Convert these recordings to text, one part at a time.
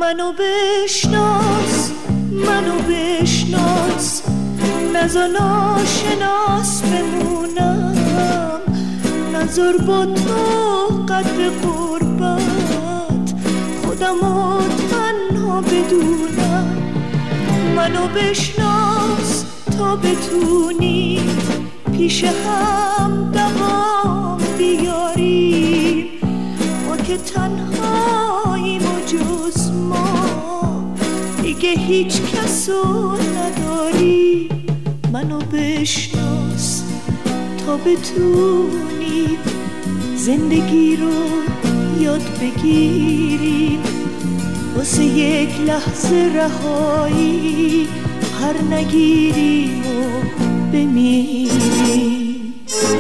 منو بشناس، منو بشناس، نزار ناشناس بمونم، نزار با تو قدر قربت خودمو تنها بدونم. منو بشناس تا بتونی پیش هم دوام بیاریم، ما که تنهاییم و جز ما دیگه هیچ کسو نداری. منو بشناس تا بتونی زندگی رو یاد بگیریم، واسه یک لحظه رهایی پر نگیریم و بمیریم.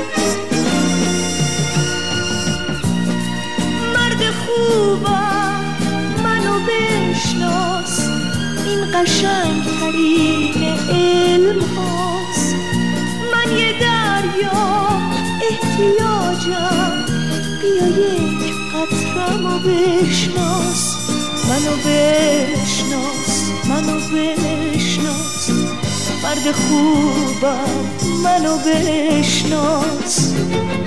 مرد خوبم منو بشناس، این قشنگترین علم هاست. من یه دریا احتیاجم، بیا یک قطره‌مو بشناس. منو بشناس، منو بشناس، مرد خوبم منو بشناس.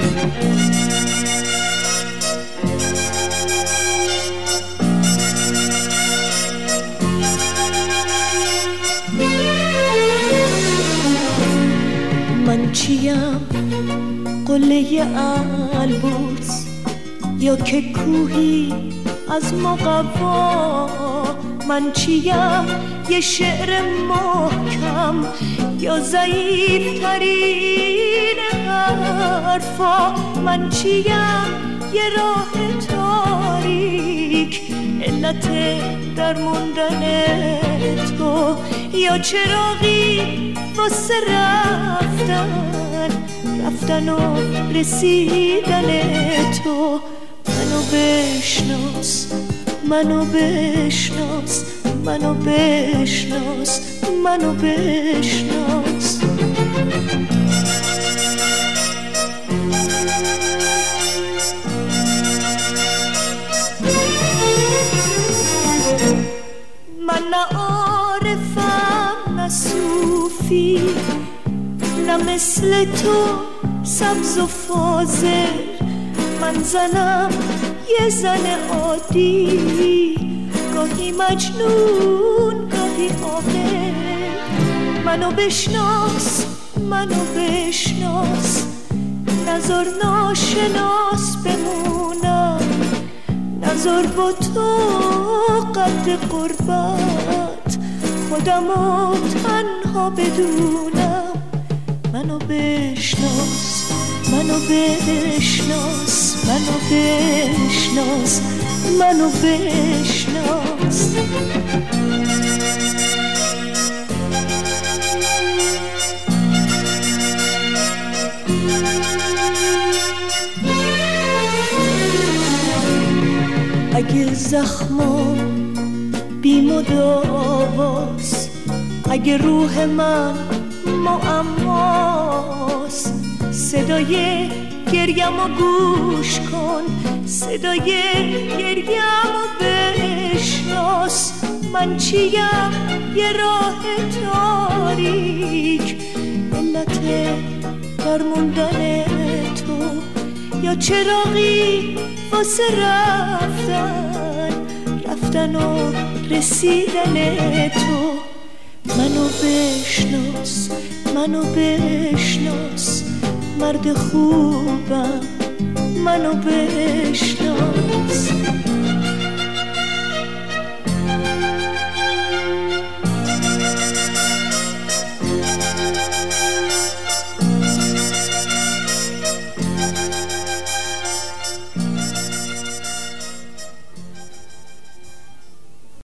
من چیم؟ قله البرز یا که کوهی از مقوا؟ من چیم؟ یه شعر محکم یا ضعیف ترین حرفا؟ من چیم؟ یه راه تاریک علت در موندن تو، یا چراغی واسه رفتن و رسیدن تو؟ منو بشناس، منو بشناس، منو بشناس، منو بشناس. من نه عارفم نه صوفی، نه مثل تو سبز و فاضل. من زنم یه زن عادی، گاهی مجنون گاهی عاقل. منو بشناس، منو بشناس، نزار ناشناس بمونم، نزار با تو قدر قربت خودمو تنها بدونم. منو بشناس، منو بشناس، منو بشناس، منو بشناس. اگه زخمم بی مداواست، اگه روح من معماست، صدای گریه‌مو گوش کن، صدای گریه‌مو بشناس. من چیم؟ یه راه تاریک علت در موندن تو، یا چراغی واسه رفتن و رسیدن تو. منو بشناس، منو بشناس، مرد خوبم منو بشناس.